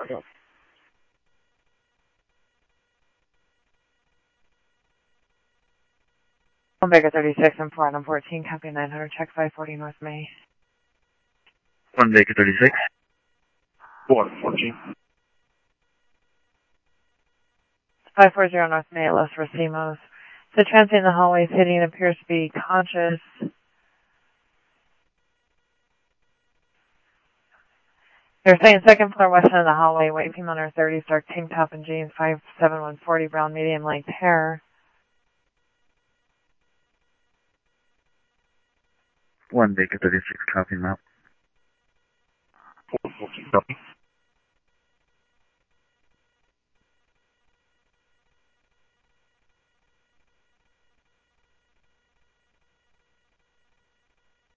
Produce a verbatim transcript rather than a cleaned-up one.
One Baker thirty-six and four Adam fourteen, copy nine hundred, check five forty North May. One Baker thirty-six. four fourteen. five forty North May at Los Racimos. The transient in the hallways hitting appears to be conscious. They're saying second floor west end of the hallway, white female under thirties, dark tank top and jeans, five seven one forty, brown medium length hair. One Baker thirty-six, copy map. four fourteen, copy.